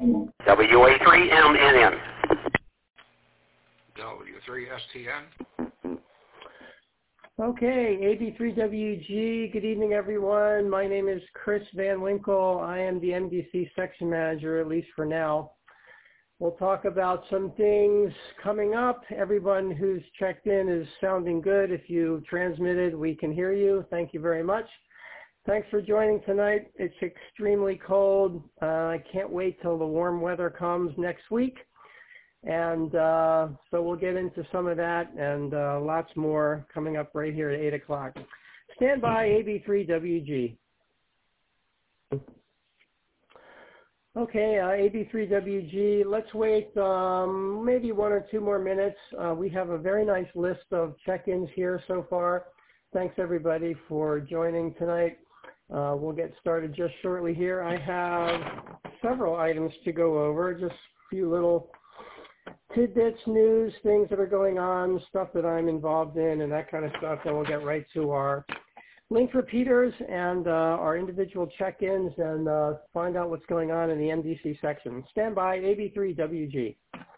WA3MNN. W3STN. Okay, AB3WG, good evening everyone. My name is Chris Van Winkle. I am the MDC section manager, at least for now. We'll talk about some things coming up. Everyone who's checked in is sounding good. If you transmitted, we can hear you. Thank you very much. Thanks for joining tonight. It's extremely cold. I can't wait till the warm weather comes next week. And so we'll get into some of that and lots more coming up right here at 8 o'clock. Stand by, AB3WG. Okay, AB3WG, let's wait maybe 1 or 2 more minutes. We have a very nice list of check-ins here so far. Thanks everybody for joining tonight. We'll get started just shortly here. I have several items to go over, just a few little tidbits, news, things that are going on, stuff that I'm involved in, and that kind of stuff. Then we'll get right to our link repeaters and our individual check-ins and find out what's going on in the MDC section. Stand by, AB3WG.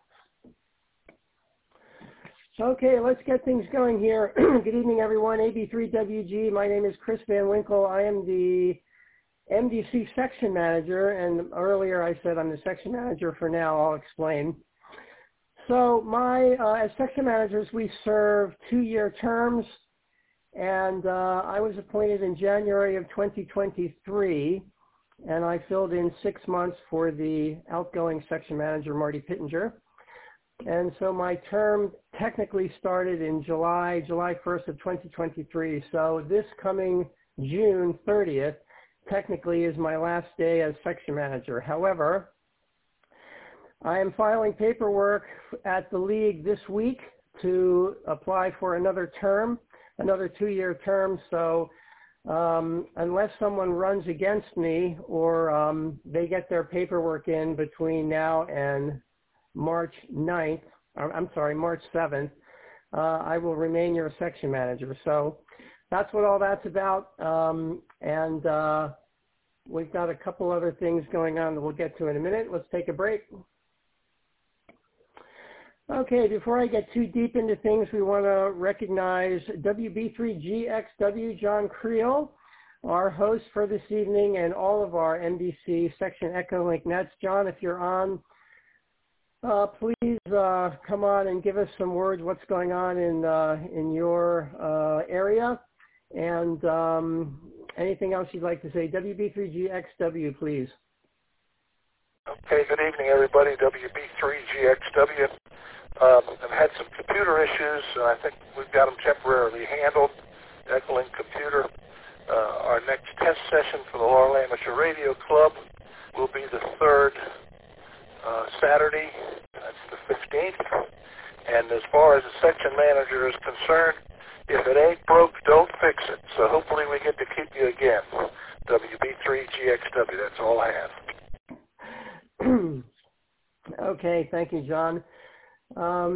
Okay, let's get things going here. Good evening, everyone. AB3WG. My name is Chris Van Winkle. I am the MDC section manager, and earlier I said I'm the section manager for now. I'll explain. So as section managers, we serve 2-year terms, and I was appointed in January of 2023, and I filled in 6 months for the outgoing section manager, Marty Pittenger. And so my term technically started in July 1st of 2023. So this coming June 30th technically is my last day as section manager. However, I am filing paperwork at the league this week to apply for another term, another 2-year term. So unless someone runs against me or they get their paperwork in between now and March 7th, I will remain your section manager. So that's what all that's about. We've got a couple other things going on that we'll get to in a minute. Let's take a break. Okay, before I get too deep into things, we want to recognize WB3GXW, John Creel, our host for this evening, and all of our MDC section Echolink Nets. John, if you're on, please come on and give us some words, what's going on in your area, and anything else you'd like to say. WB3GXW, please. Okay, good evening, everybody. WB3GXW. I've had some computer issues. I think we've got them temporarily handled. Echolink Computer. Our next test session for the Laurel Amateur Radio Club will be the 3rd Saturday. That's the 15th. And as far as the section manager is concerned, if it ain't broke, don't fix it. So hopefully we get to keep you again. WB3GXW. That's all I have. Okay, thank you, John. I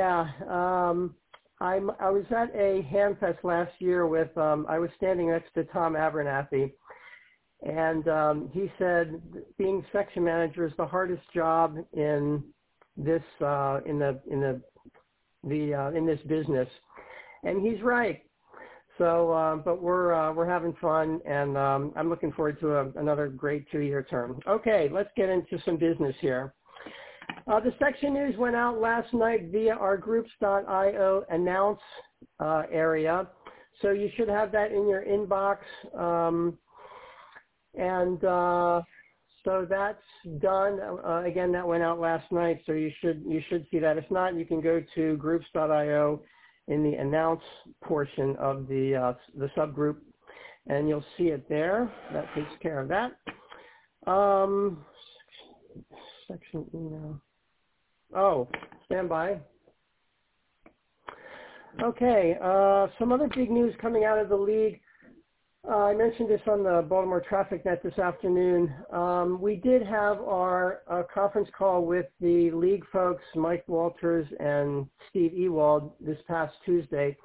was at a Hamfest last year with, I was standing next to Tom Abernathy, and he said being section manager is the hardest job in this in this business, and he's right. So, but we're having fun, and I'm looking forward to another great 2-year term. Okay, let's get into some business here. The section news went out last night via our groups.io announce area. So you should have that in your inbox. So that's done. Again, that went out last night, so you should see that. If not, you can go to groups.io in the announce portion of the subgroup, and you'll see it there. That takes care of that. Section email. Oh, stand by. Okay, some other big news coming out of the league. I mentioned this on the Baltimore Traffic Net this afternoon. We did have our conference call with the league folks, Mike Walters and Steve Ewald, this past Tuesday.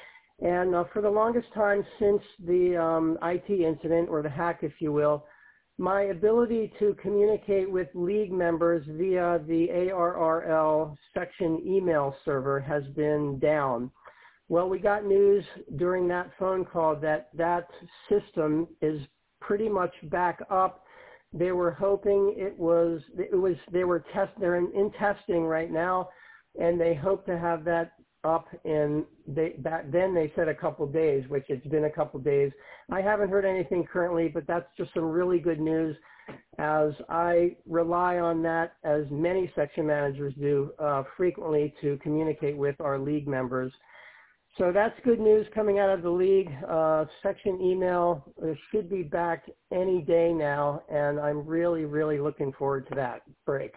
And for the longest time since the IT incident, or the hack, if you will, my ability to communicate with league members via the ARRL section email server has been down. Well, we got news during that phone call that that system is pretty much back up. They were hoping they're in testing right now, and they hope to have that up in, back then they said a couple days, which it's been a couple days. I haven't heard anything currently, but that's just some really good news, as I rely on that, as many section managers do frequently, to communicate with our league members. So that's good news coming out of the league. Section email should be back any day now, and I'm really, really looking forward to that break.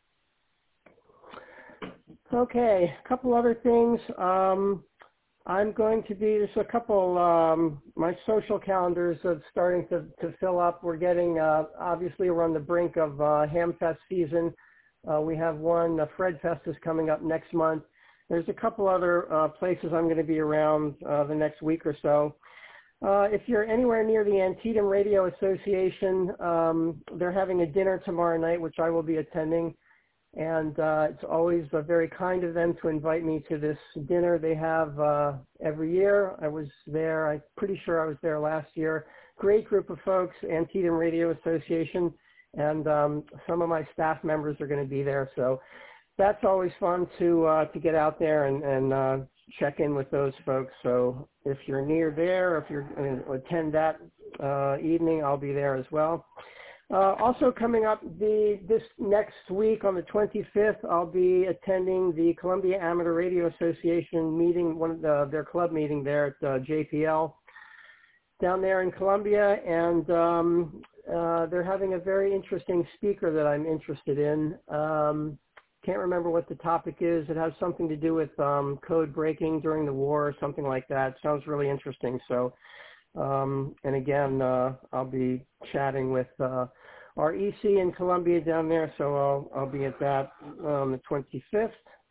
Okay, a couple other things. I'm going to be, there's a couple, my social calendars are starting to fill up. We're getting, obviously we're on the brink of Hamfest season. We have one, Fred Fest is coming up next month. There's a couple other places I'm going to be around the next week or so. If you're anywhere near the Antietam Radio Association, they're having a dinner tomorrow night, which I will be attending. And it's always very kind of them to invite me to this dinner they have every year. I was there, I'm pretty sure I was there last year. Great group of folks, Antietam Radio Association, and some of my staff members are going to be there. So that's always fun to get out there and check in with those folks. So if you're near there, or if you're going to attend that evening, I'll be there as well. Also coming up this next week on the 25th, I'll be attending the Columbia Amateur Radio Association meeting, their club meeting there at JPL down there in Columbia, and they're having a very interesting speaker that I'm interested in. Can't remember what the topic is. It has something to do with code breaking during the war or something like that. Sounds really interesting. So, and again, I'll be chatting with our EC in Columbia down there. So I'll be at that on the 25th.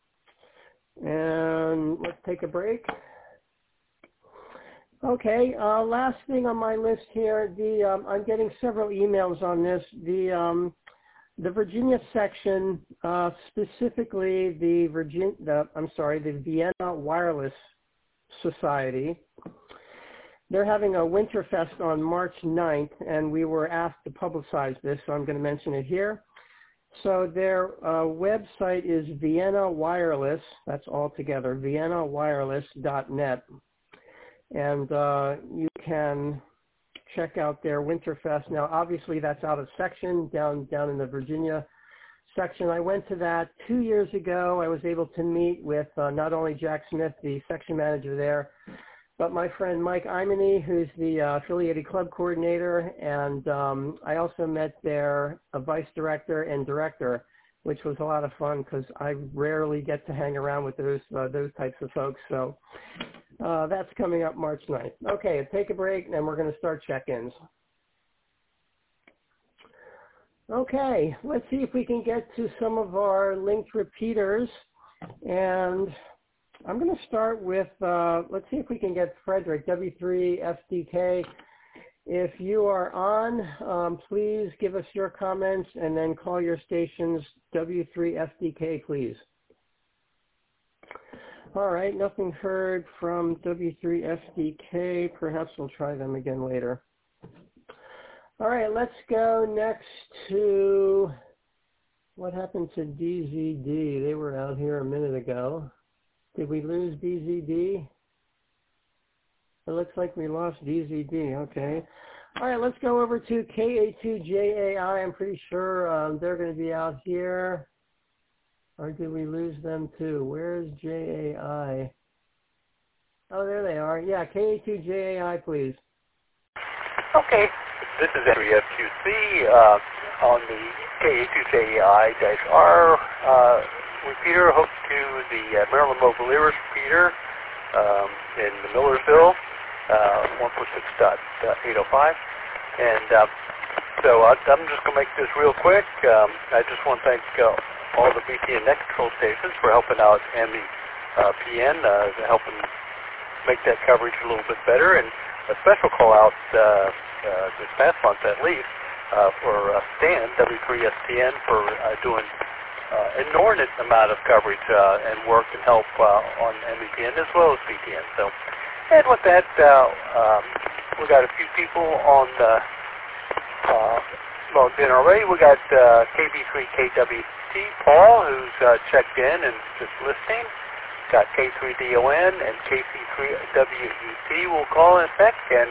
And let's take a break. Okay, last thing on my list here. I'm getting several emails on this. The Virginia section, specifically the Vienna Wireless Society, they're having a Winterfest on March 9th, and we were asked to publicize this, so I'm going to mention it here. So their website is Vienna Wireless, that's all together, viennawireless.net, and you can check out their Winterfest. Now, obviously, that's out of section, down in the Virginia section. I went to that 2 years ago. I was able to meet with not only Jack Smith, the section manager there, but my friend Mike Imony, who's the affiliated club coordinator, and I also met their vice director and director, which was a lot of fun because I rarely get to hang around with those types of folks. So that's coming up March 9th. Okay, take a break, and we're going to start check-ins. Okay, let's see if we can get to some of our linked repeaters. And I'm going to start with, let's see if we can get Frederick, W3FDK. If you are on, please give us your comments and then call your stations W3FDK, please. All right, nothing heard from W3FDK. Perhaps we'll try them again later. All right, let's go next to, what happened to DZD? They were out here a minute ago. Did we lose DZD? It looks like we lost DZD, okay. All right, let's go over to KA2JAI. I'm pretty sure they're going to be out here. Or did we lose them too? Where's JAI? Oh, there they are. Yeah, KA2JAI, please. Okay, this is Henry FQC on the KA2JAI-R repeater hooked to the Maryland Mobile Ears repeater in Millersville, 146.805. And so I'm just going to make this real quick. I just want to thank all the BTN net control stations for helping out, and the PN helping make that coverage a little bit better. And a special call out this past month, at least, for Stan, W3STN, for doing inordinate amount of coverage and work and help on MEPN as well as BTN. So, and with that, we got a few people on logged in already. We got KB3KWT Paul, who's checked in and just listening. Got K3DON and KC3WUT will call in effect, and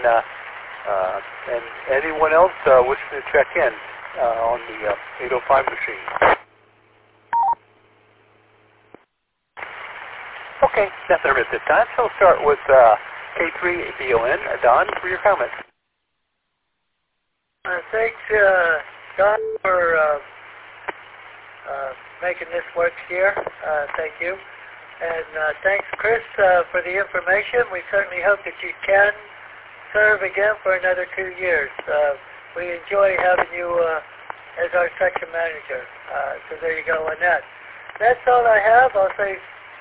anyone else wishing to check in on the 805 machine. Okay, nothing at this time, so we'll start with K3DON. Don, for your comments. Thanks, Don, for making this work here. Thank you. And thanks, Chris, for the information. We certainly hope that you can serve again for another 2 years. We enjoy having you as our section manager. So there you go on that. That's all I have. I'll say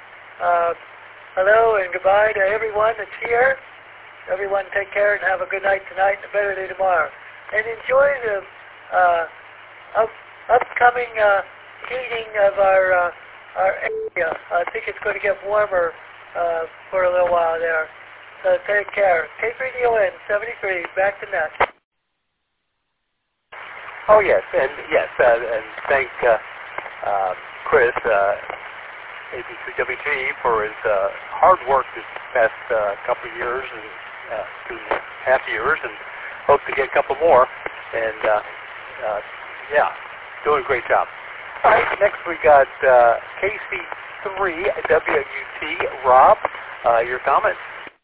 hello and goodbye to everyone that's here. Everyone take care and have a good night tonight and a better day tomorrow. And enjoy the upcoming heating of our area. I think it's going to get warmer for a little while there. So take care. K3DON 73, back to net. Oh yes, and thank Chris, AB3WT, for his hard work this past couple of years and 2.5 years, and hope to get a couple more. And yeah, doing a great job. All right, next we got KC3WUT. Rob, your comments.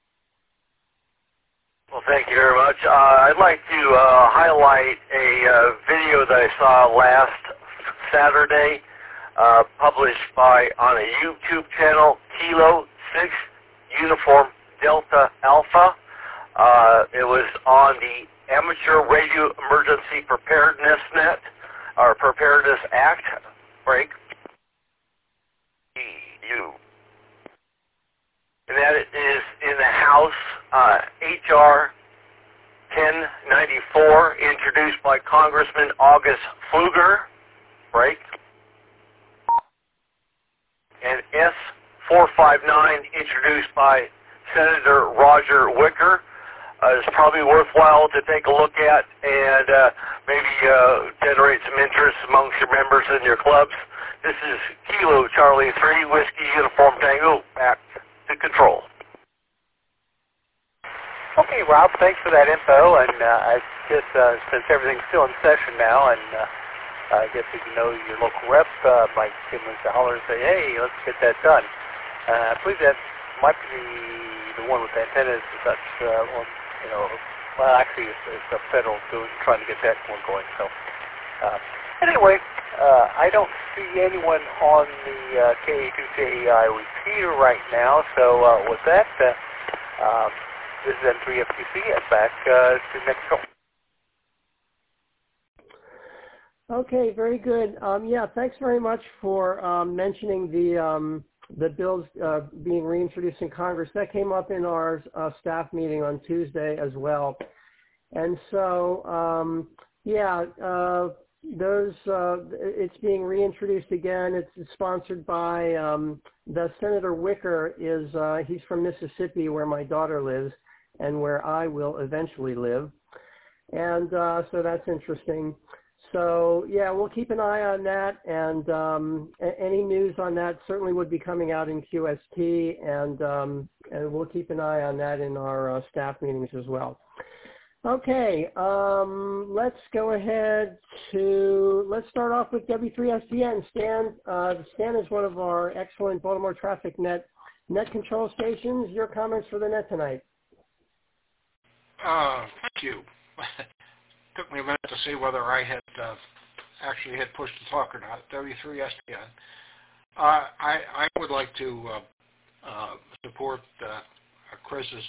Well, thank you very much. I'd like to highlight a video that I saw last Saturday, published on a YouTube channel, Kilo 6 Uniform Delta Alpha. It was on the Amateur Radio Emergency Preparedness Net, or Preparedness Act, break, EU. And that is in the House, H.R. 1094, introduced by Congressman August Pfluger, break, and S459, introduced by Senator Roger Wicker. It's probably worthwhile to take a look at and maybe generate some interest amongst your members in your clubs. This is Kilo Charlie 3, Whiskey Uniform Tango, back to control. Okay, Rob, thanks for that info, and I guess since everything's still in session now, and I guess if you know your local rep, might give them a holler and say, hey, let's get that done. I believe that might be the one with the antennas and such, well, actually it's a federal trying to get that one going. So anyway, I don't see anyone on the KA2JEI repeater right now, so with that, this is N3FTC, and back to Mexico. Okay, very good. Yeah, thanks very much for mentioning the bills being reintroduced in Congress. That came up in our staff meeting on Tuesday as well. And so, yeah, it's being reintroduced again. It's sponsored by the Senator Wicker. He's from Mississippi, where my daughter lives and where I will eventually live. And so that's interesting. So, yeah, we'll keep an eye on that, and any news on that certainly would be coming out in QST, and we'll keep an eye on that in our staff meetings as well. Okay, let's go ahead let's start off with W3STN. Stan is one of our excellent Baltimore Traffic Net control stations. Your comments for the net tonight. Thank you. Took me a minute to see whether I had actually had pushed the talk or not. W3STN. I would like to support Chris's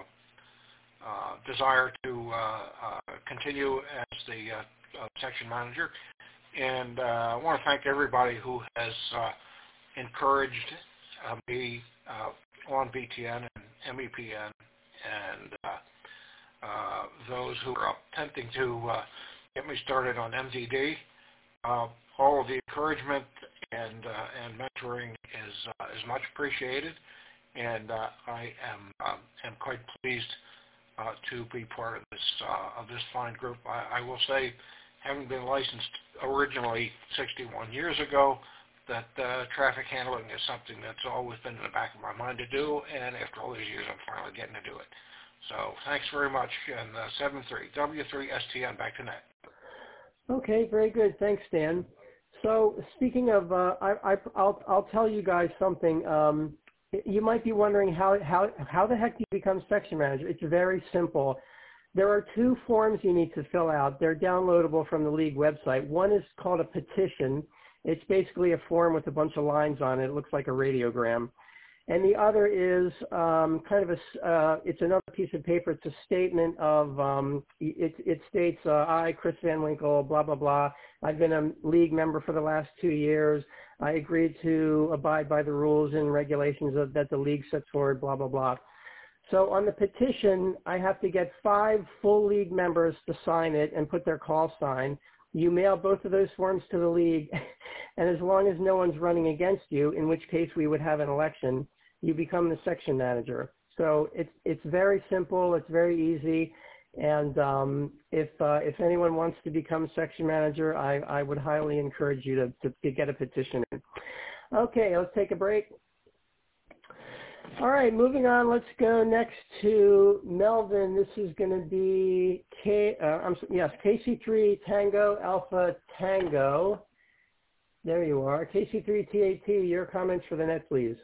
desire to continue as the section manager, and I want to thank everybody who has encouraged me on BTN and MEPN, and those who are attempting to get me started on MDD. All of the encouragement and mentoring is much appreciated, and I am quite pleased to be part of this fine group. I will say, having been licensed originally 61 years ago, that traffic handling is something that's always been in the back of my mind to do, and after all these years, I'm finally getting to do it. So thanks very much, and 7-3, W3STN, back to net. Okay, very good. Thanks, Dan. So speaking of, I'll tell you guys something. You might be wondering how the heck do you become section manager? It's very simple. There are two forms you need to fill out. They're downloadable from the league website. One is called a petition. It's basically a form with a bunch of lines on it. It looks like a radiogram. And the other is it's another piece of paper. It's a statement of, it states, I, Chris Van Winkle, blah, blah, blah. I've been a league member for the last 2 years. I agreed to abide by the rules and regulations that the league sets forward, blah, blah, blah. So on the petition, I have to get 5 full league members to sign it and put their call sign. You mail both of those forms to the league, and as long as no one's running against you, in which case we would have an election, you become the section manager. So it's very simple, it's very easy, and if anyone wants to become section manager, I would highly encourage you to get a petition in. Okay, let's take a break. All right, moving on. Let's go next to Melvin. This is going to be KC3 Tango Alpha Tango. There you are. KC3 TAT, your comments for the net, please.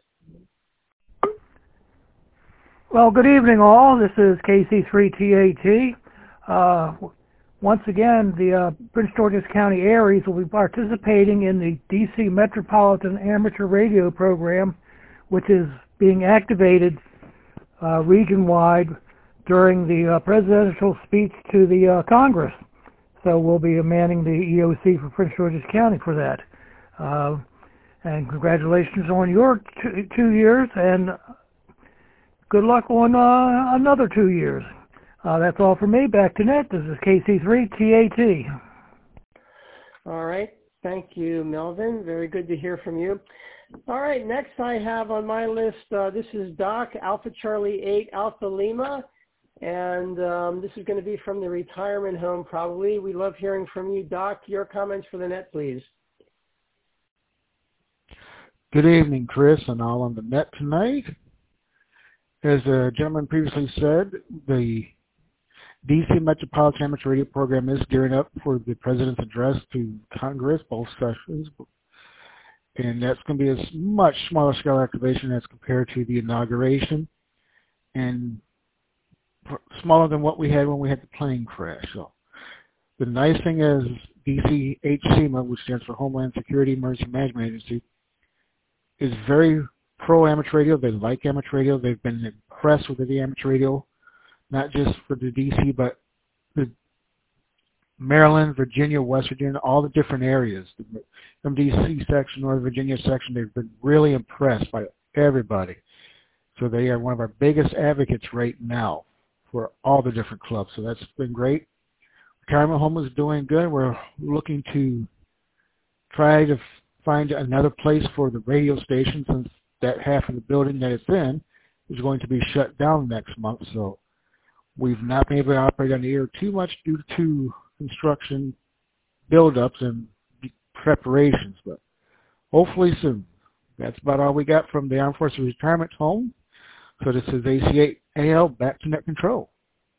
Well, good evening, all. This is KC3 TAT. Once again, the Prince George's County Aries will be participating in the DC Metropolitan Amateur Radio Program, which is being activated region-wide during the presidential speech to the Congress. So we'll be manning the EOC for Prince George's County for that. And congratulations on your 2 years, and good luck on another 2 years. That's all for me. Back to net. This is KC3 TAT. All right. Thank you, Melvin. Very good to hear from you. All right. Next I have on my list, this is Doc, Alpha Charlie 8, Alpha Lima. And this is going to be from the retirement home, probably. We love hearing from you. Doc, your comments for the net, please. Good evening, Chris, and all on the net tonight. As the gentleman previously said, the DC Metropolitan Amateur Radio Program is gearing up for the President's address to Congress, both sessions. And that's going to be a much smaller scale activation as compared to the inauguration, and smaller than what we had when we had the plane crash. So the nice thing is DCHCMA, which stands for Homeland Security Emergency Management Agency, is very pro-amateur radio. They like amateur radio. They've been impressed with the amateur radio, not just for the DC, but the Maryland, Virginia, West Virginia, all the different areas. From DC section, Northern Virginia section, they've been really impressed by everybody. So they are one of our biggest advocates right now for all the different clubs. So that's been great. Retirement home is doing good. We're looking to try to find another place for the radio station, since that half of the building that it's in is going to be shut down next month. So we've not been able to operate on the air too much due to construction build-ups and preparations, but hopefully soon. That's about all we got from the Armed Forces Retirement Home. So this is AC8AL, back to net control.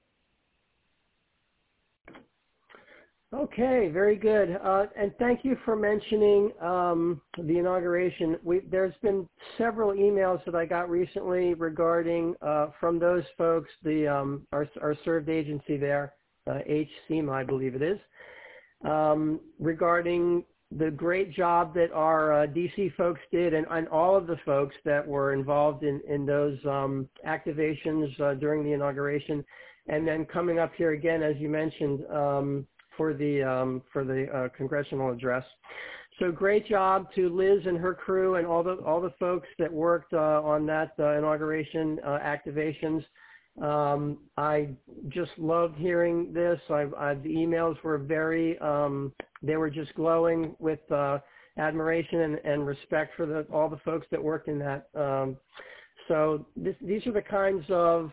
Okay, very good. And thank you for mentioning the inauguration. There's been several emails that I got recently regarding, from those folks, our served agency there, HCMA, I believe it is, regarding the great job that our DC folks did, and all of the folks that were involved in those activations during the inauguration, and then coming up here again, as you mentioned, for the congressional address. So great job to Liz and her crew and all the folks that worked on that inauguration activations. I just loved hearing this. The emails were very, they were just glowing with admiration and respect for all the folks that worked in that. So these are the kinds of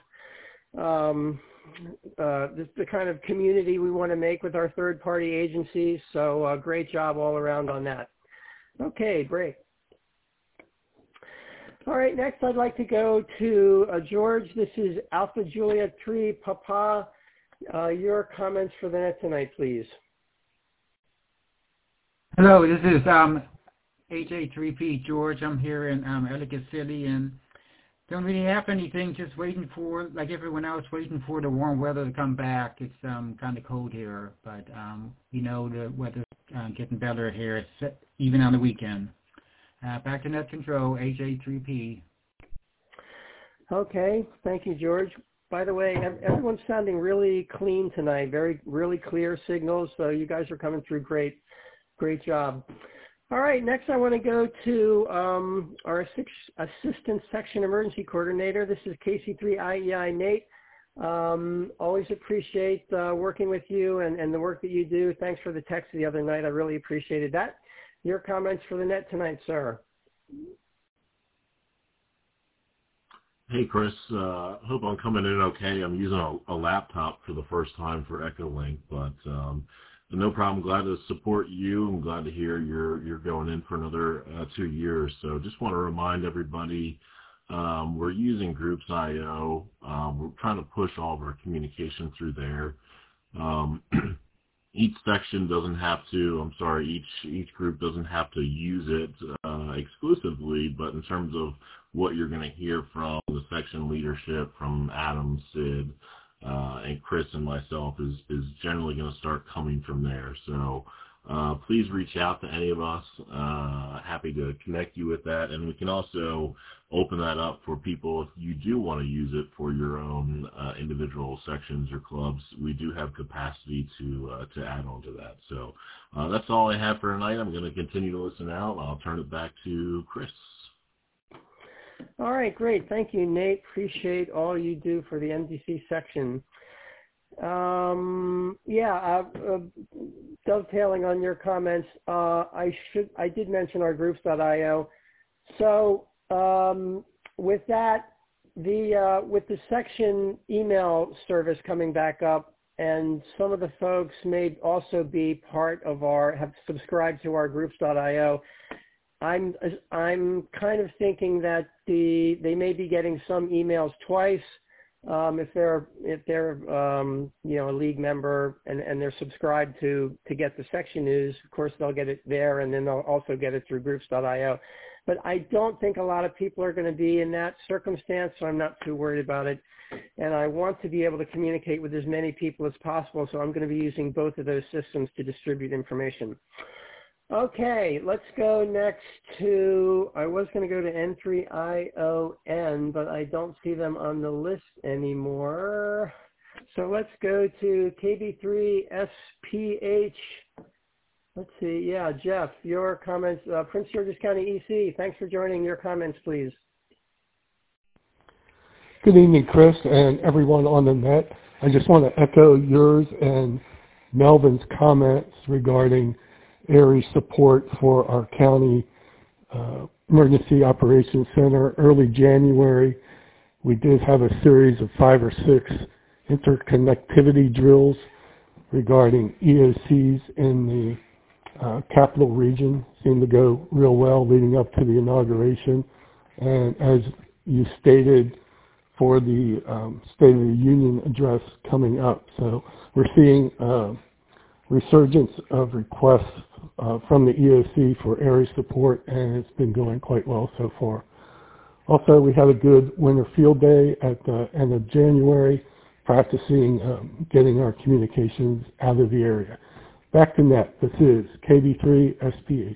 the kind of community we want to make with our third-party agencies. So great job all around on that. Okay, break. All right, next I'd like to go to George. This is Alpha Juliet 3 Papa. Your comments for the net tonight, please. Hello, this is AJ3P George. I'm here in Ellicott City, and don't really have anything, just waiting for, like everyone else, waiting for the warm weather to come back. It's kind of cold here, but you know the weather's getting better here, even on the weekend. Back to net control, AJ3P. Okay, thank you, George. By the way, everyone's sounding really clean tonight, really clear signals, so you guys are coming through great. Great job. All right, next I want to go to our Assistant Section Emergency Coordinator. This is KC3IEI Nate. Always appreciate working with you and the work that you do. Thanks for the text the other night. I really appreciated that. Your comments for the net tonight, sir. Hey, Chris. Hope I'm coming in okay. I'm using a laptop for the first time for Echolink, but no problem. Glad to support you. I'm glad to hear you're going in for another 2 years. So just want to remind everybody, we're using Groups.io. We're trying to push all of our communication through there. Each section doesn't have to, each group doesn't have to use it exclusively, but in terms of what you're going to hear from the section leadership, from Adam, Sid, and Chris and myself is generally going to start coming from there. So please reach out to any of us. Happy to connect you with that. And we can also open that up for people if you do want to use it for your own individual sections or clubs. We do have capacity to add on to that. So that's all I have for tonight. I'm going to continue to listen out. I'll turn it back to Chris. All right, great. Thank you, Nate. Appreciate all you do for the MDC section. Dovetailing on your comments, I did mention our Groups.io. So with that, with the section email service coming back up, and some of the folks may also be part of have subscribed to our Groups.io. I'm kind of thinking that they may be getting some emails twice if they're a league member and they're subscribed to get the section news. Of course, they'll get it there, and then they'll also get it through Groups.io. But I don't think a lot of people are going to be in that circumstance, so I'm not too worried about it. And I want to be able to communicate with as many people as possible, so I'm going to be using both of those systems to distribute information. Okay, let's go next to, I was going to go to N3ION, but I don't see them on the list anymore. So let's go to KB3SPH. Let's see, yeah, Jeff, your comments, Prince George's County EC, thanks for joining. Your comments, please. Good evening, Chris, and everyone on the net. I just want to echo yours and Melvin's comments regarding ARES support for our county emergency operations center. Early January, we did have a series of 5 or 6 interconnectivity drills regarding EOCs in the capital region. Seemed to go real well leading up to the inauguration. And as you stated, for the State of the Union address coming up. So we're seeing resurgence of requests from the EOC for ARES support, and it's been going quite well so far. Also, we had a good winter field day at the end of January, practicing getting our communications out of the area. Back to net, this is KB3SPH.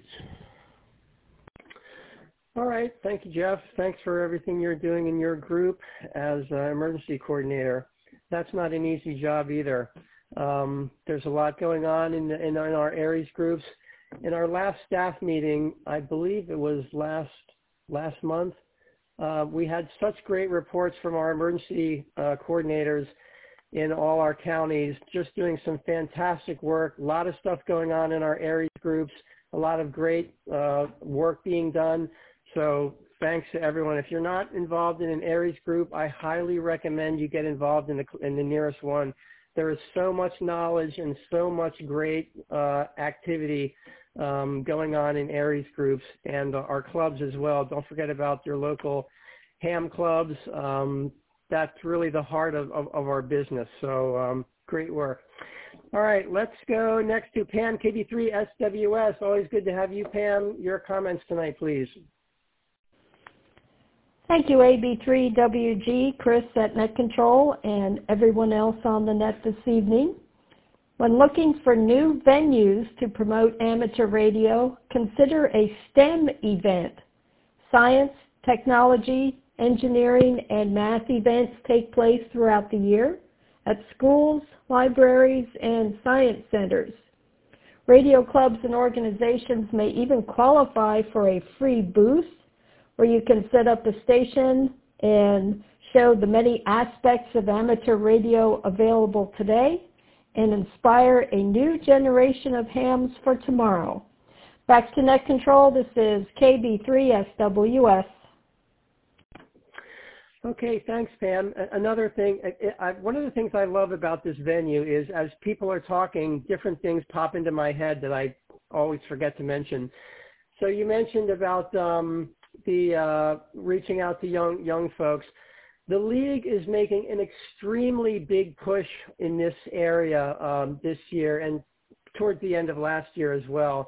All right, thank you, Jeff. Thanks for everything you're doing in your group as emergency coordinator. That's not an easy job either. There's a lot going on in our ARES groups. In our last staff meeting, I believe it was last month, We had such great reports from our emergency coordinators in all our counties, just doing some fantastic work. A lot of stuff going on in our ARES groups, a lot of great work being done. So thanks to everyone. If you're not involved in an ARES group, I highly recommend you get involved in the nearest one. There is so much knowledge and so much great activity going on in ARES groups and our clubs as well. Don't forget about your local ham clubs. That's really the heart of our business. So great work. All right, let's go next to Pam, KB3 SWS. Always good to have you, Pam. Your comments tonight, please. Thank you, AB3WG, Chris at Net Control, and everyone else on the net this evening. When looking for new venues to promote amateur radio, consider a STEM event. Science, technology, engineering, and math events take place throughout the year at schools, libraries, and science centers. Radio clubs and organizations may even qualify for a free booth where you can set up a station and show the many aspects of amateur radio available today and inspire a new generation of hams for tomorrow. Back to Net Control, this is KB3SWS. Okay, thanks, Pam. Another thing, one of the things I love about this venue is as people are talking, different things pop into my head that I always forget to mention. So you mentioned about the reaching out to young folks. The league is making an extremely big push in this area this year and towards the end of last year as well.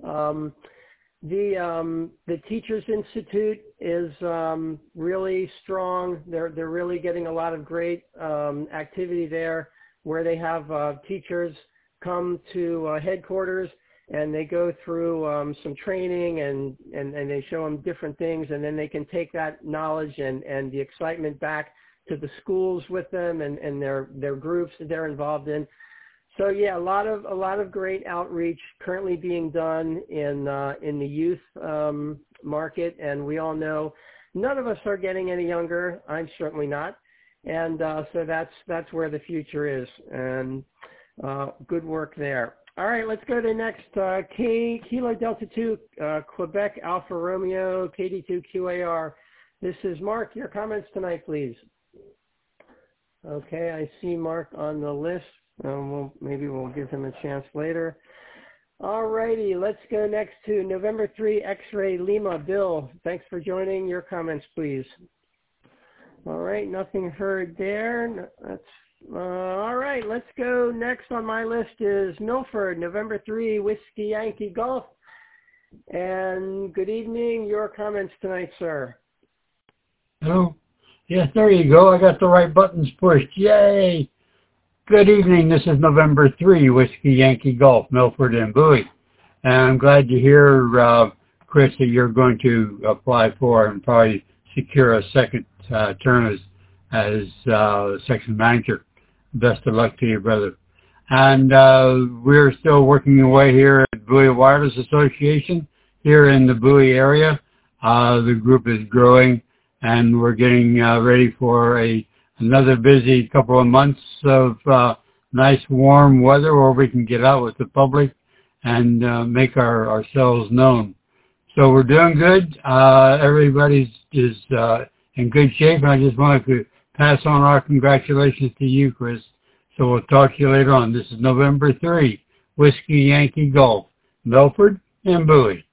The Teachers Institute is really strong. They're really getting a lot of great activity there, where they have teachers come to headquarters and they go through some training and they show them different things, and then they can take that knowledge and the excitement back to the schools with them and their groups that they're involved in. So yeah, a lot of great outreach currently being done in the youth market, and we all know none of us are getting any younger. I'm certainly not, and so that's where the future is, and good work there. All right, let's go to next Kilo Delta 2 Quebec Alpha Romeo KD2 QAR. This is Mark. Your comments tonight, please. Okay, I see Mark on the list. Maybe we'll give him a chance later. All righty, let's go next to November 3 X-Ray Lima. Bill, thanks for joining. Your comments, please. All right, nothing heard there. That's all right. Let's go next on my list is Milford, November 3 Whiskey Yankee Golf. And good evening. Your comments tonight, sir. Hello. Yes, there you go. I got the right buttons pushed. Yay! Good evening. This is November 3, Whiskey Yankee Golf, Milford and Bowie. And I'm glad to hear, Chris, that you're going to apply for and probably secure a second term as section manager. Best of luck to you, brother. And we're still working away here at Bowie Wireless Association here in the Bowie area. The group is growing, and we're getting ready for another busy couple of months of nice warm weather where we can get out with the public and make ourselves known. So we're doing good. Everybody's is in good shape, and I just wanted to pass on our congratulations to you, Chris. So we'll talk to you later on. This is November 3, Whiskey Yankee Golf, Milford and Bowie.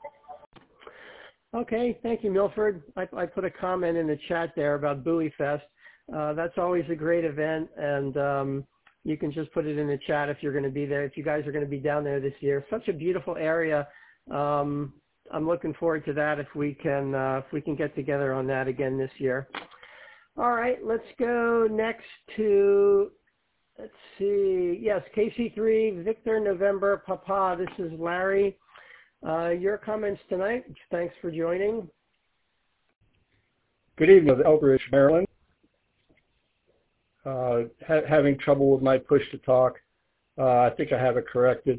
Okay, thank you, Milford. I put a comment in the chat there about Bowie Fest. That's always a great event, and you can just put it in the chat if you're going to be there, if you guys are going to be down there this year. Such a beautiful area. I'm looking forward to that if we can get together on that again this year. All right, let's go next to, let's see, yes, KC3, Victor November Papa. This is Larry. Your comments tonight. Thanks for joining. Good evening, Elbridge, Maryland. Having trouble with my push to talk. I think I have it corrected.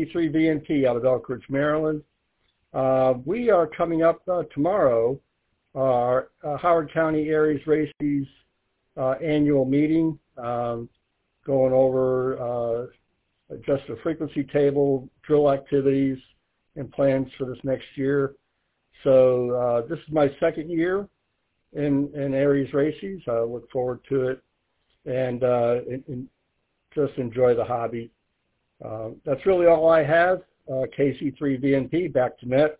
KC3VNT out of Elkridge, Maryland. We are coming up tomorrow our Howard County Aries Races annual meeting, going over just a frequency table, drill activities, and plans for this next year. So this is my second year in Aries Races. I look forward to it and just enjoy the hobby. That's really all I have. KC3VNP, back to Met.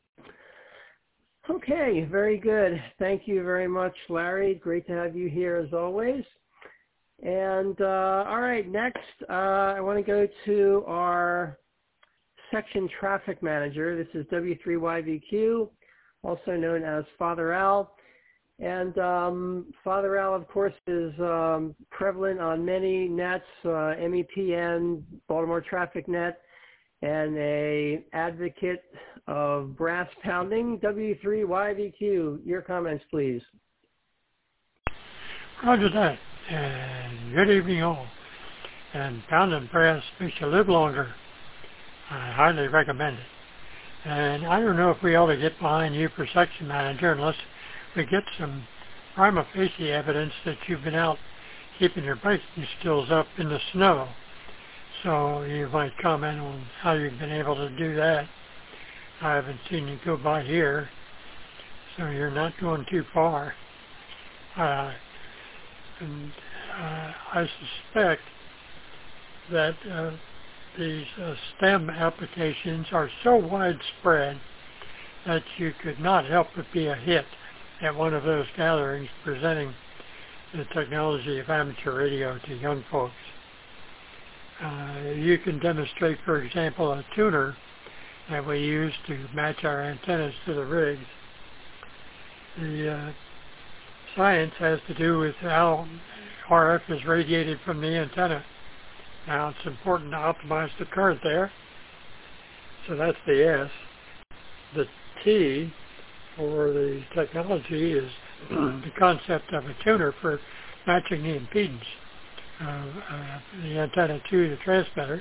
Okay, very good. Thank you very much, Larry. Great to have you here as always. And all right, next I want to go to our section traffic manager. This is W3YVQ, also known as Father Al. And Father Al, of course, is prevalent on many nets, MEPN, Baltimore Traffic Net, and a advocate of brass pounding. W3YVQ, your comments, please. Roger that, and good evening all. And pounding brass makes you live longer. I highly recommend it. And I don't know if we ought to get behind you for section manager unless we get some prima facie evidence that you've been out keeping your biking skills up in the snow. So you might comment on how you've been able to do that. I haven't seen you go by here, so you're not going too far. I suspect that these STEM applications are so widespread that you could not help but be a hit at one of those gatherings presenting the technology of amateur radio to young folks. You can demonstrate, for example, a tuner that we use to match our antennas to the rigs. The science has to do with how RF is radiated from the antenna. Now it's important to optimize the current there. So that's the S. The T for the technology is the concept of a tuner for matching the impedance of the antenna to the transmitter.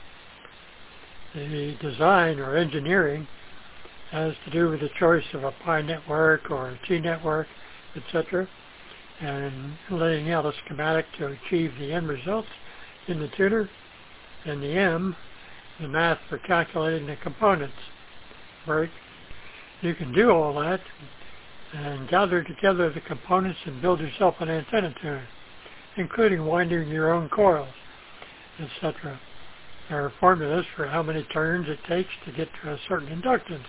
The design or engineering has to do with the choice of a pi network or a T network, etc., and laying out a schematic to achieve the end results in the tuner. And the M, the math for calculating the components. Right? You can do all that and gather together the components and build yourself an antenna tuner, including winding your own coils, etc. There are formulas for how many turns it takes to get to a certain inductance.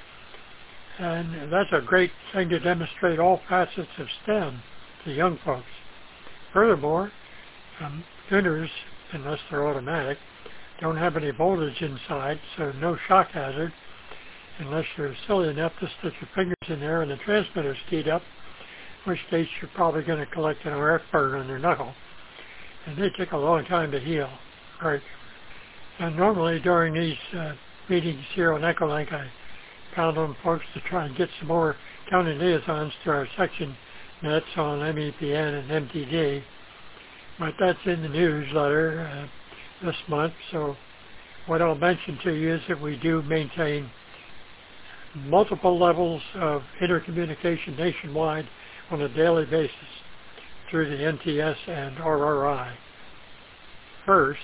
And that's a great thing to demonstrate all facets of STEM to young folks. Furthermore, tuners, unless they're automatic, don't have any voltage inside, so no shock hazard, unless you're silly enough to stick your fingers in there and the transmitter's keyed up, in which case you're probably going to collect an RF burn on your knuckle. And they take a long time to heal. Right. And normally during these meetings here on Echolink, I pound on folks to try and get some more county liaisons to our section nets on MEPN and MTD. But that's in the newsletter this month. So what I'll mention to you is that we do maintain multiple levels of intercommunication nationwide on a daily basis through the NTS and RRI. First,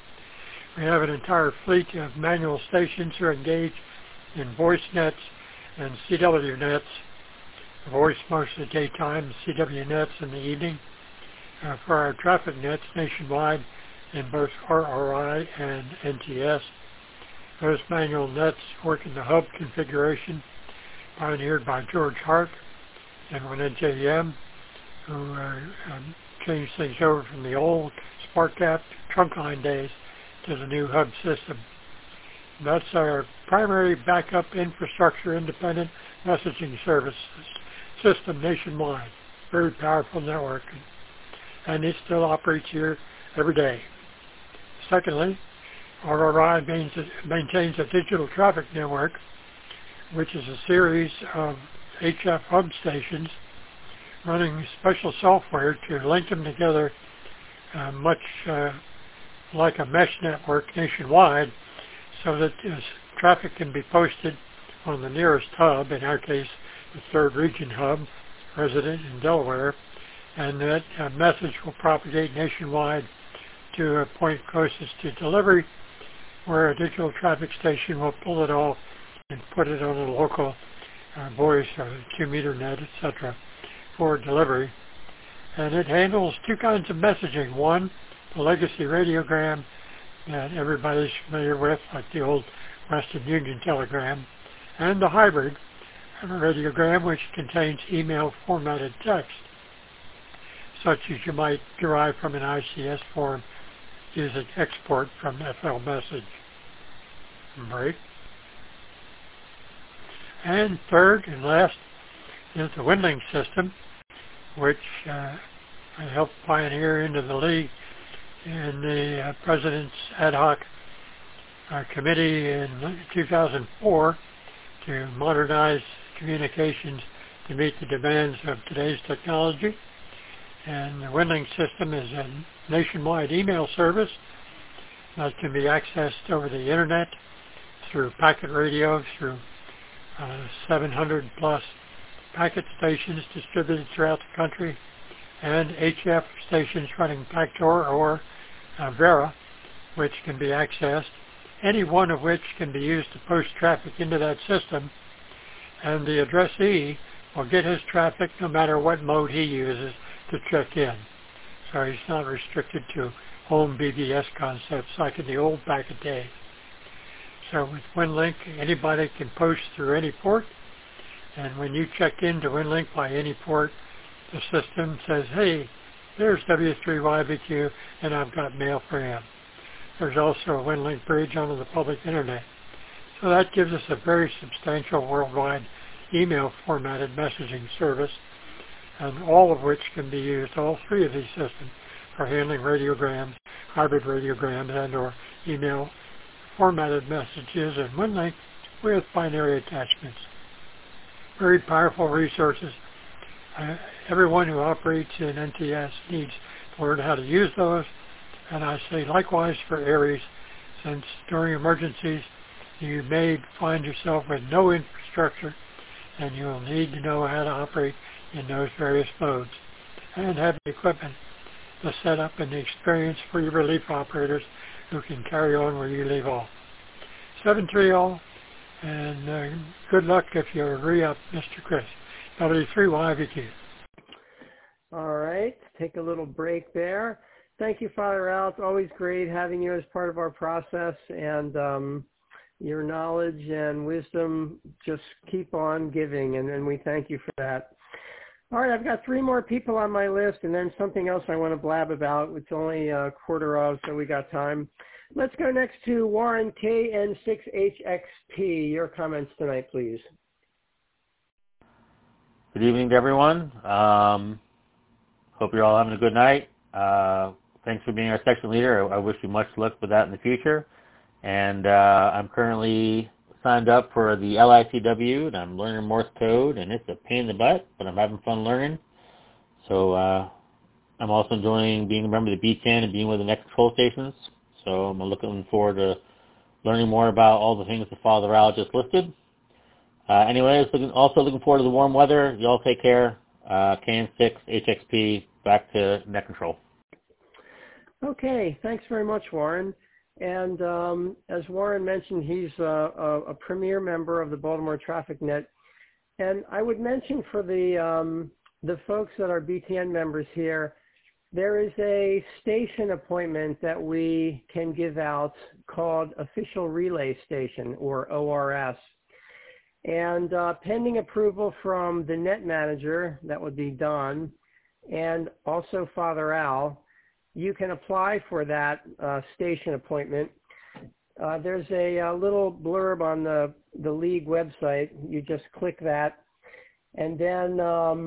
we have an entire fleet of manual stations who are engaged in voice nets and CW nets. Voice most of the daytime, CW nets in the evening. For our traffic nets nationwide in both RRI and NTS. Those manual nets work in the hub configuration pioneered by George Hart and on NJM, who changed things over from the old SparkGap trunkline days to the new hub system. That's our primary backup infrastructure independent messaging service system nationwide. Very powerful network. And it still operates here every day. Secondly, RRI maintains a digital traffic network, which is a series of HF hub stations running special software to link them together much like a mesh network nationwide, so that traffic can be posted on the nearest hub, in our case the 3rd Region Hub, resident in Delaware, and that message will propagate nationwide to a point closest to delivery, where a digital traffic station will pull it all and put it on a local voice or 2-meter net, etc., for delivery. And it handles 2 kinds of messaging. One, the legacy radiogram that everybody's familiar with, like the old Western Union telegram, and the hybrid radiogram, which contains email formatted text, such as you might derive from an ICS form using export from FL message. Right. And third and last is the WinLink system, which I helped pioneer into the league in the President's Ad Hoc Committee in 2004 to modernize communications to meet the demands of today's technology. And the WinLink system is a nationwide email service that can be accessed over the internet through packet radio, through 700 plus packet stations distributed throughout the country, and HF stations running Pactor or Vera, which can be accessed, any one of which can be used to post traffic into that system, and the addressee will get his traffic no matter what mode he uses to check in. So he's not restricted to home BBS concepts like in the old packet days. So with WinLink, anybody can post through any port, and when you check into WinLink by any port, the system says, hey, there's W3YBQ, and I've got mail for him. There's also a WinLink bridge onto the public internet. So that gives us a very substantial worldwide email formatted messaging service, and all of which can be used, all 3 of these systems, for handling radiograms, hybrid radiograms, and or email formatted messages in WinLink with binary attachments. Very powerful resources. Everyone who operates in NTS needs to learn how to use those, and I say likewise for ARES, since during emergencies you may find yourself with no infrastructure, and you will need to know how to operate in those various modes, and have the equipment, the setup, and the experience for your relief operators who can carry on where you leave off. 7-3 all, and good luck if you re-up, Mr. Chris. W3YBQ. All right, take a little break there. Thank you, Father Al. It's always great having you as part of our process, and your knowledge and wisdom just keep on giving, and we thank you for that. All right, I've got 3 more people on my list, and then something else I want to blab about. It's only a quarter of, so we got time. Let's go next to Warren KN6HXP. Your comments tonight, please. Good evening to everyone. Hope you're all having a good night. Thanks for being our section leader. I wish you much luck with that in the future. And I'm currently signed up for the LICW, and I'm learning Morse code, and it's a pain in the butt, but I'm having fun learning. So I'm also enjoying being a member of the B10 and being with the next control stations. So I'm looking forward to learning more about all the things that Father Al just listed. Anyways, also looking forward to the warm weather. You all take care. KN6HXP, back to net control. Okay, thanks very much, Warren. And as Warren mentioned, he's a premier member of the Baltimore Traffic Net. And I would mention for the folks that are BTN members here, there is a station appointment that we can give out called Official Relay Station, or ORS. And pending approval from the net manager, that would be Don, and also Father Al, you can apply for that station appointment. There's a little blurb on the league website. You just click that, and then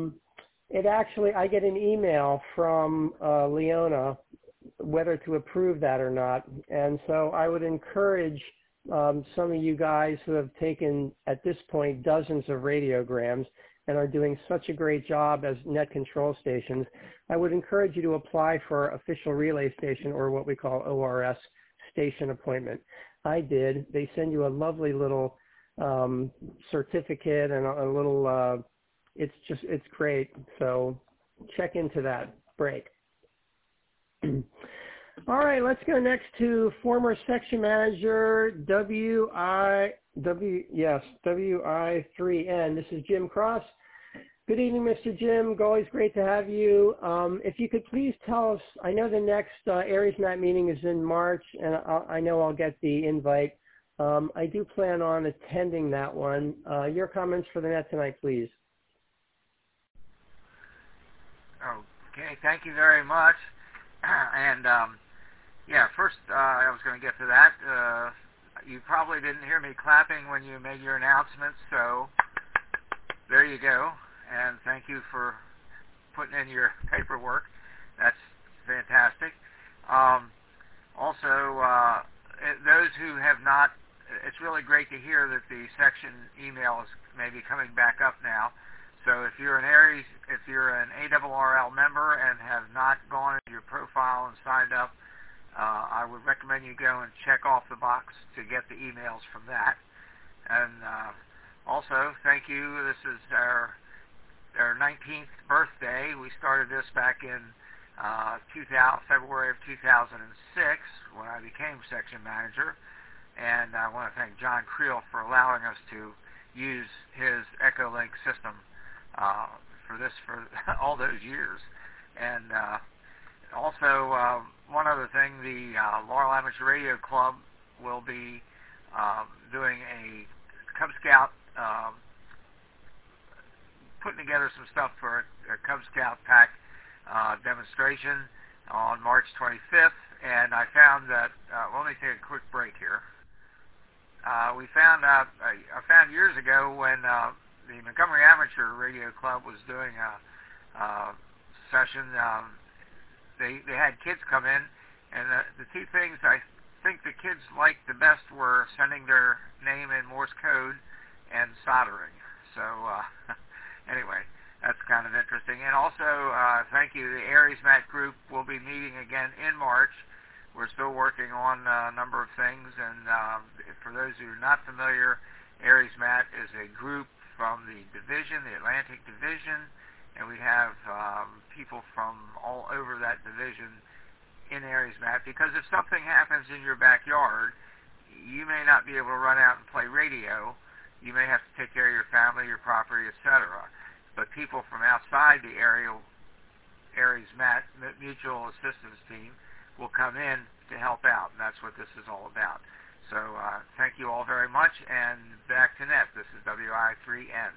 I get an email from Leona whether to approve that or not. And so I would encourage some of you guys who have taken, at this point, dozens of radiograms and are doing such a great job as net control stations, I would encourage you to apply for Official Relay Station, or what we call ORS station appointment. I did. They send you a lovely little certificate and a little, it's great. So check into that break. All right, let's go next to former section manager WI3N. This is Jim Cross. Good evening, Mr. Jim. Always great to have you. If you could please tell us, I know the next ARIESMAT meeting is in March, and I know I'll get the invite. I do plan on attending that one. Your comments for the net tonight, please. Okay, thank you very much. And yeah, first I was going to get to that. You probably didn't hear me clapping when you made your announcement, so there you go. And thank you for putting in your paperwork. That's fantastic. Also, those who have not, it's really great to hear that the section email is maybe coming back up now. So if you're an ARRL member and have not gone into your profile and signed up, I would recommend you go and check off the box to get the emails from that. And also, thank you. This is our 19th birthday. We started this back in February of 2006 when I became section manager. And I want to thank John Creel for allowing us to use his Echolink system for all those years. And also, one other thing, the Laurel Amateur Radio Club will be doing a Cub Scout, putting together some stuff for a Cub Scout pack demonstration on March 25th. And I found that, let me take a quick break here. I found years ago when the Montgomery Amateur Radio Club was doing a session, they had kids come in, and the two things I think the kids liked the best were sending their name in Morse code and soldering. So anyway, that's kind of interesting. And also, thank you. The ARIESMAT group will be meeting again in March. We're still working on a number of things, and for those who are not familiar, ARIESMAT is a group from the division, the Atlantic Division, and we have people from all over that division in ARIESMAT, because if something happens in your backyard, you may not be able to run out and play radio. You may have to take care of your family, your property, etc. But people from outside the ARIESMAT Mutual Assistance Team will come in to help out, and that's what this is all about. So thank you all very much, and back to net. This is WI3N.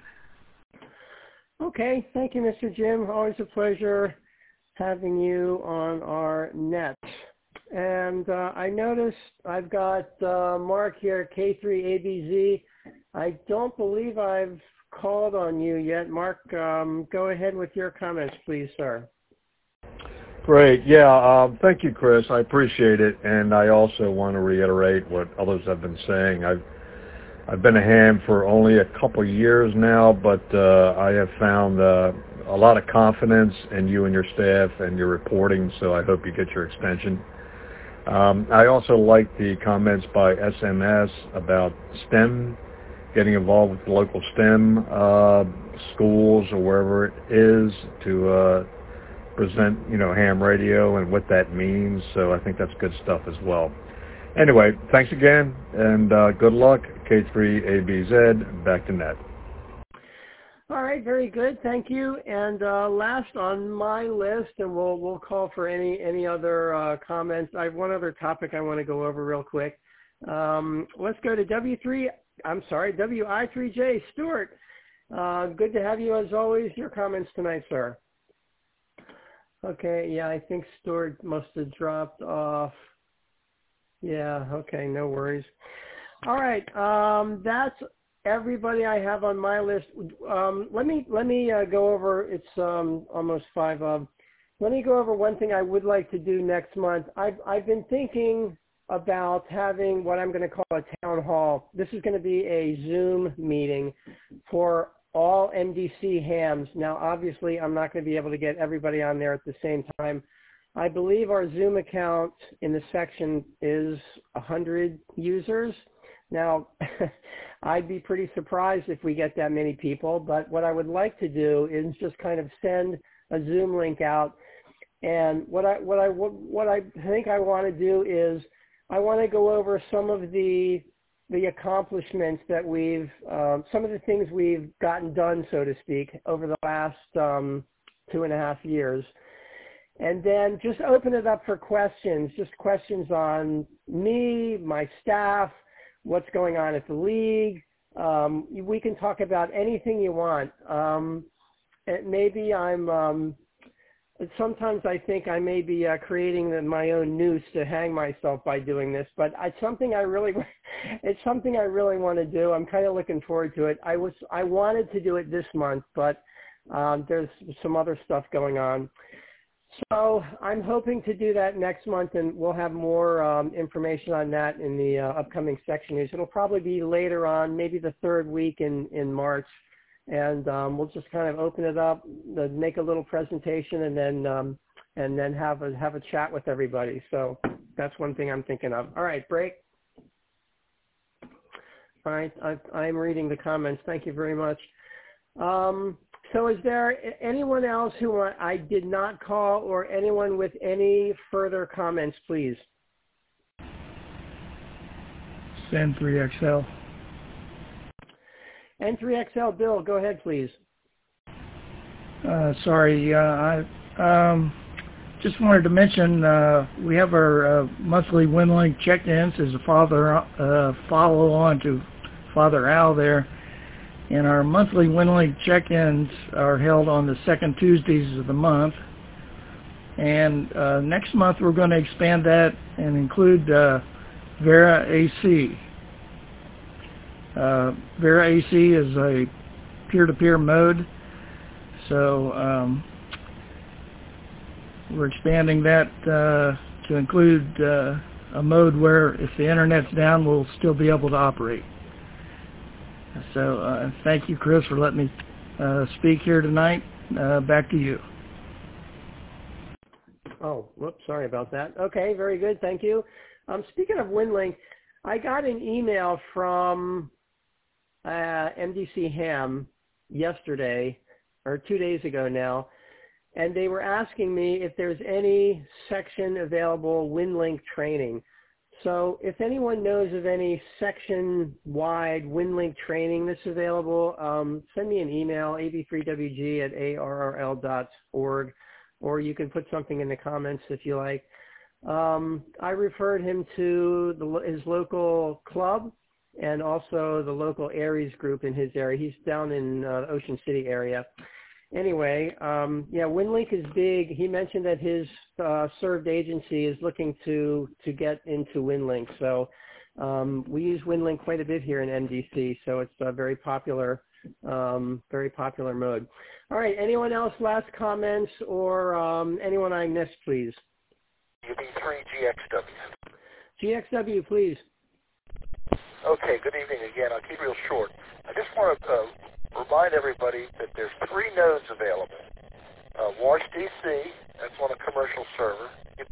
Okay, thank you, Mr. Jim. Always a pleasure having you on our net. And I noticed I've got Mark here, K3ABZ. I don't believe I've called on you yet. Mark, go ahead with your comments, please, sir. Great. Yeah, thank you, Chris. I appreciate it. And I also want to reiterate what others have been saying. I've been a ham for only a couple of years now, but I have found a lot of confidence in you and your staff and your reporting, so I hope you get your extension. I also like the comments by SMS about STEM, getting involved with the local STEM schools or wherever it is to present, ham radio and what that means. So I think that's good stuff as well. Anyway, thanks again, and good luck. K3ABZ, back to net. All right, very good. Thank you. And last on my list, and we'll call for any other comments. I have one other topic I want to go over real quick. Let's go to WI3J. Stuart, good to have you as always. Your comments tonight, sir. Okay, yeah, I think Stuart must have dropped off. Yeah, okay, no worries. All right, that's everybody I have on my list. Let me go over, it's almost 5 of. Let me go over one thing I would like to do next month. I've been thinking about having what I'm going to call a town hall. This is going to be a Zoom meeting for all MDC hams. Now, obviously, I'm not going to be able to get everybody on there at the same time. I believe our Zoom account in the section is 100 users. Now, I'd be pretty surprised if we get that many people, but what I would like to do is just kind of send a Zoom link out. And what I think I want to do is I want to go over some of the accomplishments that we've, some of the things we've gotten done, so to speak, over the last 2.5 years. And then just open it up for questions, just questions on me, my staff, what's going on at the league. We can talk about anything you want. Maybe sometimes I think I may be creating my own noose to hang myself by doing this, but it's something I really want to do. I'm kind of looking forward to it. I wanted to do it this month, but there's some other stuff going on. So I'm hoping to do that next month, and we'll have more information on that in the upcoming section news. It'll probably be later on, maybe the third week in March, and we'll just kind of open it up, make a little presentation, and then have a chat with everybody. So that's one thing I'm thinking of. All right, break. All right, I'm reading the comments. Thank you very much. So is there anyone else who I did not call, or anyone with any further comments, please? N3XL. N3XL, Bill, go ahead, please. Sorry, I just wanted to mention we have our monthly WinLink check-ins as a follow-on to Father Al there. And our monthly WinLink check-ins are held on the second Tuesdays of the month. And next month we're going to expand that and include Vera AC. Vera AC is a peer-to-peer mode. So we're expanding that to include a mode where if the internet's down, we'll still be able to operate. So thank you, Chris, for letting me speak here tonight. Back to you. Oh, whoops, sorry about that. Okay, very good, thank you. Speaking of WinLink, I got an email from MDC Ham yesterday, or 2 days ago now, and they were asking me if there's any section available WinLink training. So if anyone knows of any section-wide WinLink training that's available, send me an email, ab3wg@arrl.org, or you can put something in the comments if you like. I referred him to his local club and also the local Aries group in his area. He's down in the Ocean City area. Anyway, yeah, WinLink is big. He mentioned that his served agency is looking to get into WinLink. So we use WinLink quite a bit here in MDC, so it's a very popular mode. All right, anyone else, last comments, or anyone I missed, please? UB3GXW. GXW, please. Okay, good evening again. I'll keep it real short. I just want to remind everybody that there's 3 nodes available. Wash DC, that's on a commercial server.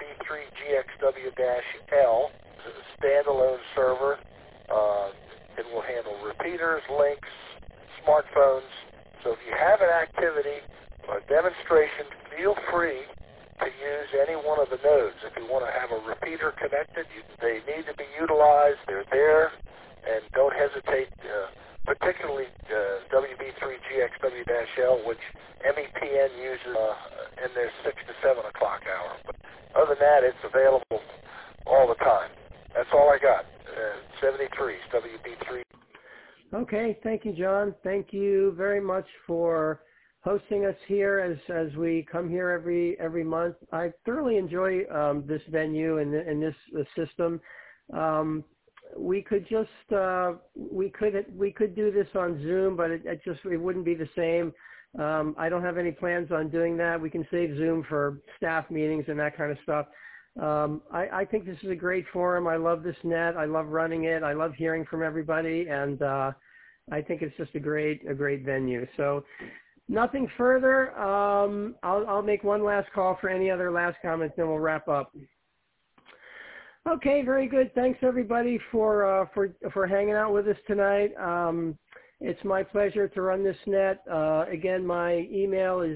UB3GXW-L is a standalone server. It will handle repeaters, links, smartphones. So if you have an activity or a demonstration, feel free to use any one of the nodes. If you want to have a repeater connected, they need to be utilized. They're there, and don't hesitate. Particularly WB3GXW-L, which MEPN uses in their 6 to 7 o'clock hour. But other than that, it's available all the time. That's all I got. 73 is WB3. Okay, thank you, John. Thank you very much for hosting us here as we come here every month. I thoroughly enjoy this venue and this system. We could just we could do this on Zoom, but it wouldn't be the same. I don't have any plans on doing that. We can save Zoom for staff meetings and that kind of stuff. I think this is a great forum. I love this net. I love running it. I love hearing from everybody, and I think it's just a great venue. So nothing further. I'll make one last call for any other last comments, then we'll wrap up. Okay, very good. Thanks everybody for hanging out with us tonight. It's my pleasure to run this net. Again, my email is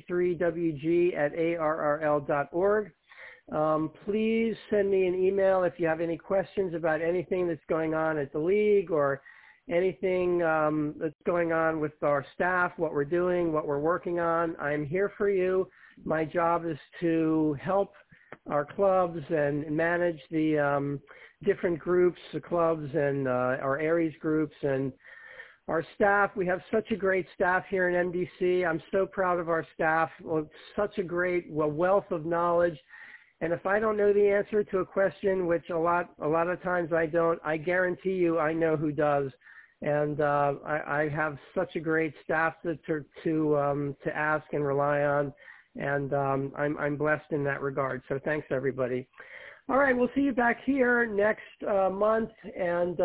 ab3wg@arrl.org. Please send me an email if you have any questions about anything that's going on at the league or anything that's going on with our staff, what we're doing, what we're working on. I'm here for you. My job is to help our clubs and manage the different groups, the clubs and our Aries groups and our staff. We have such a great staff here in MDC. I'm so proud of our staff. Such a great wealth of knowledge. And if I don't know the answer to a question, which a lot of times I don't, I guarantee you I know who does. And I have such a great staff to ask and rely on. And I'm blessed in that regard. So thanks everybody. All right, we'll see you back here next month and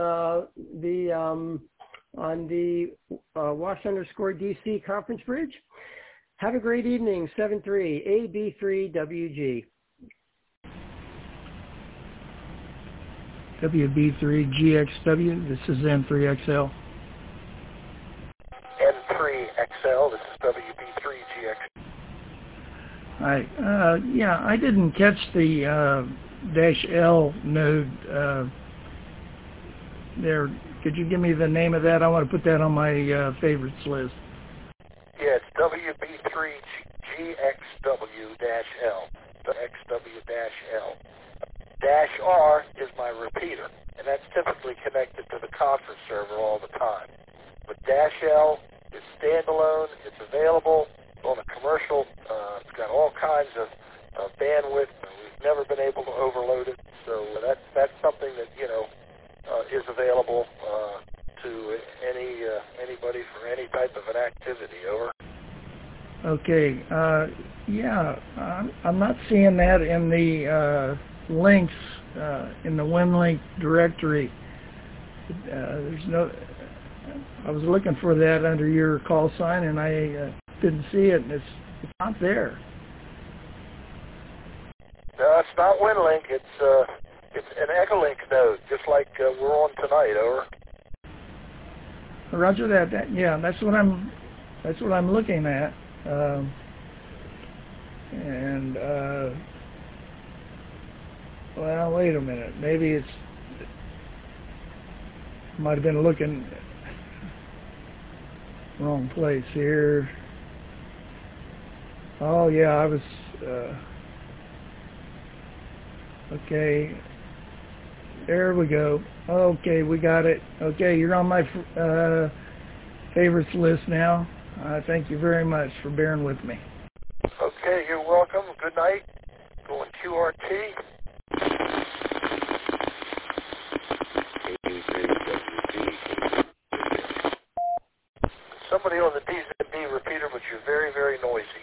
on the Wash_DC Conference Bridge. Have a great evening, 7-3, AB3WG. WB3GXW, this is N3XL. N3XL, this is WB3GX. Right. Yeah, I didn't catch the -L node there. Could you give me the name of that? I want to put that on my favorites list. Yeah, it's WB3GXW-L. XW-L. -R is my repeater, and that's typically connected to the conference server all the time. But -L is standalone. It's available on a commercial. It's got all kinds of bandwidth. We've never been able to overload it, so that's something that is available to anybody for any type of an activity. Over. Okay. Yeah, I'm not seeing that in the links in the WinLink directory. There's no. I was looking for that under your call sign, and I didn't see it. And it's not there. No, it's not WinLink. It's an Echolink node, just like we're on tonight. Over. Roger that. Yeah, that's what I'm looking at. Well, wait a minute. Maybe it's might have been looking wrong place here. Oh yeah, I was. Okay. There we go. Okay, we got it. Okay, you're on my favorites list now. Thank you very much for bearing with me. Okay, you're welcome. Good night. Going QRT. Somebody on the DZB repeater, but you're very, very noisy.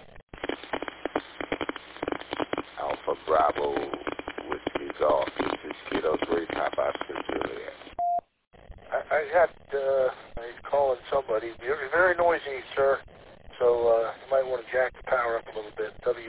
Alpha Bravo, Whiskey Golf, this Kilo 3, Papa Juliet. I got, he's calling somebody. You're very noisy, sir. So you might want to jack the power up a little bit.